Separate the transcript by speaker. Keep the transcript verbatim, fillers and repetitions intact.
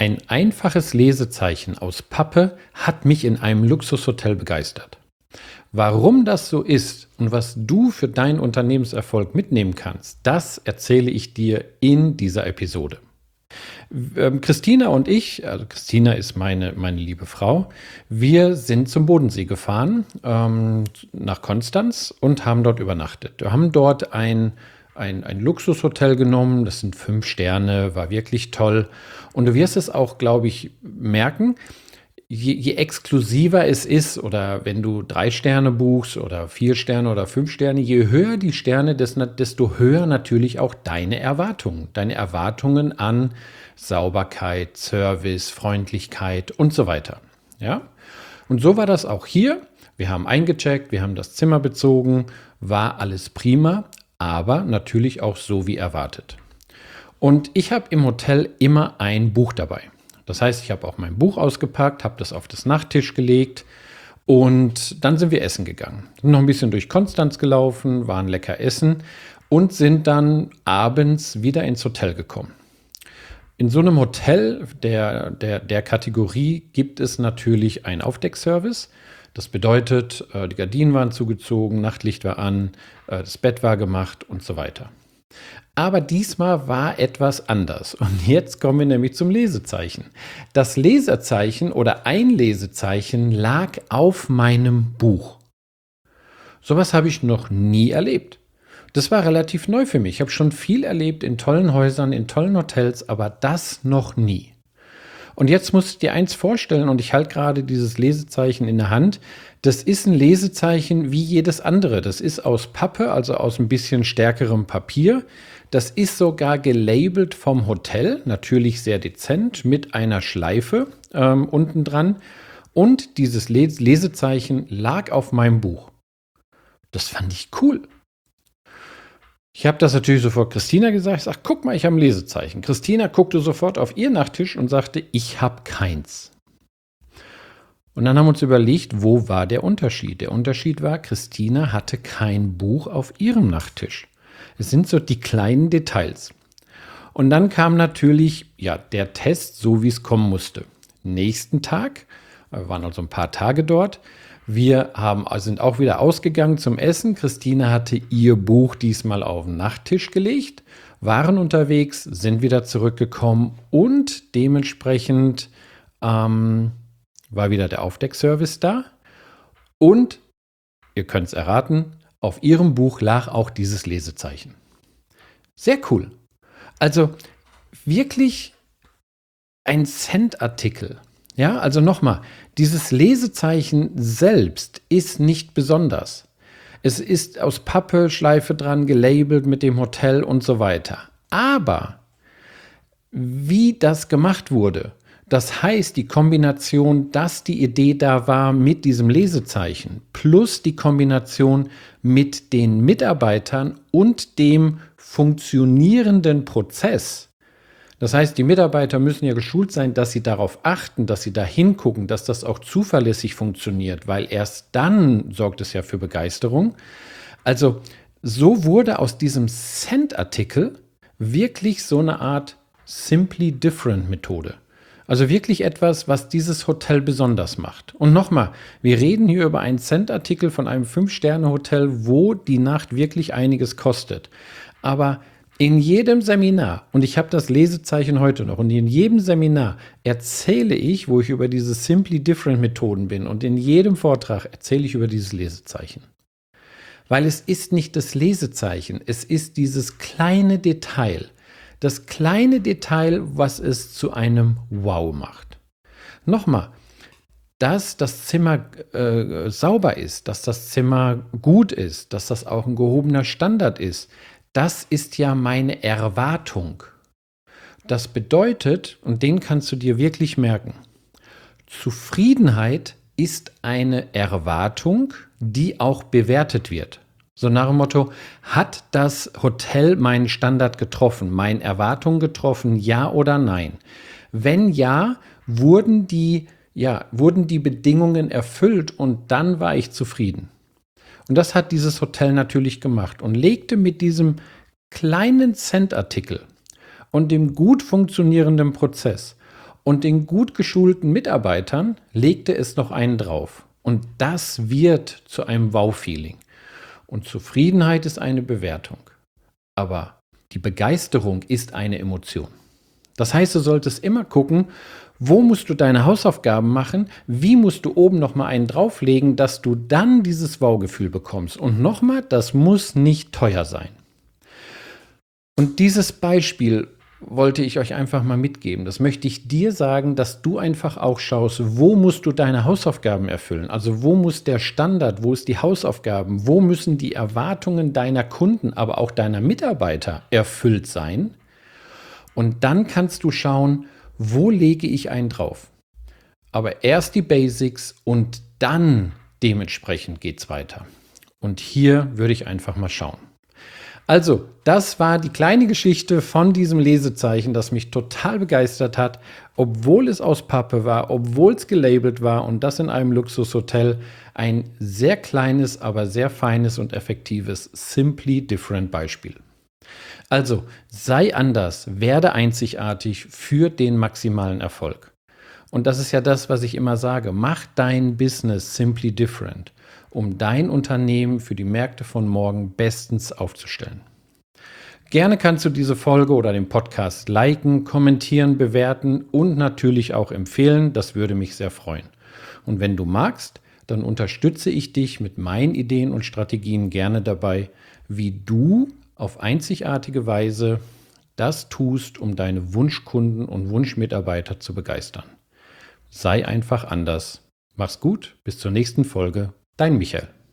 Speaker 1: Ein einfaches Lesezeichen aus Pappe hat mich in einem Luxushotel begeistert. Warum das so ist und was du für deinen Unternehmenserfolg mitnehmen kannst, das erzähle ich dir in dieser Episode. Ähm, Christina und ich, also Christina ist meine, meine liebe Frau, wir sind zum Bodensee gefahren, ähm, nach Konstanz und haben dort übernachtet. Wir haben dort ein, ein, ein Luxushotel genommen, das sind fünf Sterne, war wirklich toll. Und du wirst es auch, glaube ich, merken, je, je exklusiver es ist oder wenn du drei Sterne buchst oder vier Sterne oder fünf Sterne, je höher die Sterne, desto höher natürlich auch deine Erwartungen. Deine Erwartungen an Sauberkeit, Service, Freundlichkeit und so weiter. Ja? Und so war das auch hier. Wir haben eingecheckt, wir haben das Zimmer bezogen, war alles prima, aber natürlich auch so wie erwartet. Und ich habe im Hotel immer ein Buch dabei. Das heißt, ich habe auch mein Buch ausgepackt, habe das auf das Nachttisch gelegt und dann sind wir essen gegangen. Sind noch ein bisschen durch Konstanz gelaufen, waren lecker essen und sind dann abends wieder ins Hotel gekommen. In so einem Hotel der, der, der Kategorie gibt es natürlich einen Aufdeckservice. Das bedeutet, die Gardinen waren zugezogen, Nachtlicht war an, das Bett war gemacht und so weiter. Aber diesmal war etwas anders. Und jetzt kommen wir nämlich zum Lesezeichen. Das Lesezeichen oder ein Lesezeichen lag auf meinem Buch. Sowas habe ich noch nie erlebt. Das war relativ neu für mich. Ich habe schon viel erlebt in tollen Häusern, in tollen Hotels, aber das noch nie. Und jetzt musst du dir eins vorstellen, und ich halte gerade dieses Lesezeichen in der Hand. Das ist ein Lesezeichen wie jedes andere. Das ist aus Pappe, also aus ein bisschen stärkerem Papier. Das ist sogar gelabelt vom Hotel, natürlich sehr dezent, mit einer Schleife ähm, unten dran. Und dieses Les- Lesezeichen lag auf meinem Buch. Das fand ich cool. Ich habe das natürlich sofort Christina gesagt. Ich sage, guck mal, ich habe ein Lesezeichen. Christina guckte sofort auf ihr Nachttisch und sagte, ich habe keins. Und dann haben wir uns überlegt, wo war der Unterschied? Der Unterschied war, Christina hatte kein Buch auf ihrem Nachttisch. Es sind so die kleinen Details. Und dann kam natürlich ja, der Test, so wie es kommen musste. Nächsten Tag, wir waren also ein paar Tage dort, wir haben, sind auch wieder ausgegangen zum Essen. Christina hatte ihr Buch diesmal auf den Nachttisch gelegt, waren unterwegs, sind wieder zurückgekommen und dementsprechend ähm, war wieder der Aufdeckservice da. Und, ihr könnt es erraten, auf ihrem Buch lag auch dieses Lesezeichen. Sehr cool. Also wirklich ein Cent-Artikel. Ja, also nochmal, dieses Lesezeichen selbst ist nicht besonders. Es ist aus Pappe, Schleife dran, gelabelt mit dem Hotel und so weiter. Aber wie das gemacht wurde, das heißt die Kombination, dass die Idee da war mit diesem Lesezeichen, plus die Kombination mit den Mitarbeitern und dem funktionierenden Prozess. Das heißt, die Mitarbeiter müssen ja geschult sein, dass sie darauf achten, dass sie da hingucken, dass das auch zuverlässig funktioniert, weil erst dann sorgt es ja für Begeisterung. Also so wurde aus diesem Cent-Artikel wirklich so eine Art Simply Different Methode. Also wirklich etwas, was dieses Hotel besonders macht. Und nochmal, wir reden hier über einen Cent-Artikel von einem Fünf-Sterne-Hotel, wo die Nacht wirklich einiges kostet. Aber in jedem Seminar, und ich habe das Lesezeichen heute noch, und in jedem Seminar erzähle ich, wo ich über diese Simply Different Methoden bin, und in jedem Vortrag erzähle ich über dieses Lesezeichen. Weil es ist nicht das Lesezeichen, es ist dieses kleine Detail. Das kleine Detail, was es zu einem Wow macht. Nochmal, dass das Zimmer äh, sauber ist, dass das Zimmer gut ist, dass das auch ein gehobener Standard ist, das ist ja meine Erwartung. Das bedeutet, und den kannst du dir wirklich merken, Zufriedenheit ist eine Erwartung, die auch bewertet wird. So nach dem Motto, hat das Hotel meinen Standard getroffen, meine Erwartungen getroffen, ja oder nein? Wenn ja, wurden die, ja, wurden die Bedingungen erfüllt und dann war ich zufrieden. Und das hat dieses Hotel natürlich gemacht und legte mit diesem kleinen Cent-Artikel und dem gut funktionierenden Prozess Und den gut geschulten Mitarbeitern legte es noch einen drauf. Und das wird zu einem Wow-Feeling. Und Zufriedenheit ist eine Bewertung. Aber die Begeisterung ist eine Emotion. Das heißt, du solltest immer gucken, wo musst du deine Hausaufgaben machen, wie musst du oben nochmal einen drauflegen, dass du dann dieses Wow-Gefühl bekommst. Und nochmal, das muss nicht teuer sein. Und dieses Beispiel wollte ich euch einfach mal mitgeben. Das möchte ich dir sagen, dass du einfach auch schaust, wo musst du deine Hausaufgaben erfüllen? Also wo muss der Standard, wo ist die Hausaufgaben, wo müssen die Erwartungen deiner Kunden, aber auch deiner Mitarbeiter erfüllt sein? Und dann kannst du schauen, wo lege ich einen drauf? Aber erst die Basics und dann dementsprechend geht's weiter. Und hier würde ich einfach mal schauen. Also, das war die kleine Geschichte von diesem Lesezeichen, das mich total begeistert hat, obwohl es aus Pappe war, obwohl es gelabelt war und das in einem Luxushotel. Ein sehr kleines, aber sehr feines und effektives Simply Different Beispiel. Also, sei anders, werde einzigartig für den maximalen Erfolg. Und das ist ja das, was ich immer sage. Mach dein Business simply different, um dein Unternehmen für die Märkte von morgen bestens aufzustellen. Gerne kannst du diese Folge oder den Podcast liken, kommentieren, bewerten und natürlich auch empfehlen. Das würde mich sehr freuen. Und wenn du magst, dann unterstütze ich dich mit meinen Ideen und Strategien gerne dabei, wie du auf einzigartige Weise das tust, um deine Wunschkunden und Wunschmitarbeiter zu begeistern. Sei einfach anders. Mach's gut, bis zur nächsten Folge. Dein Michael.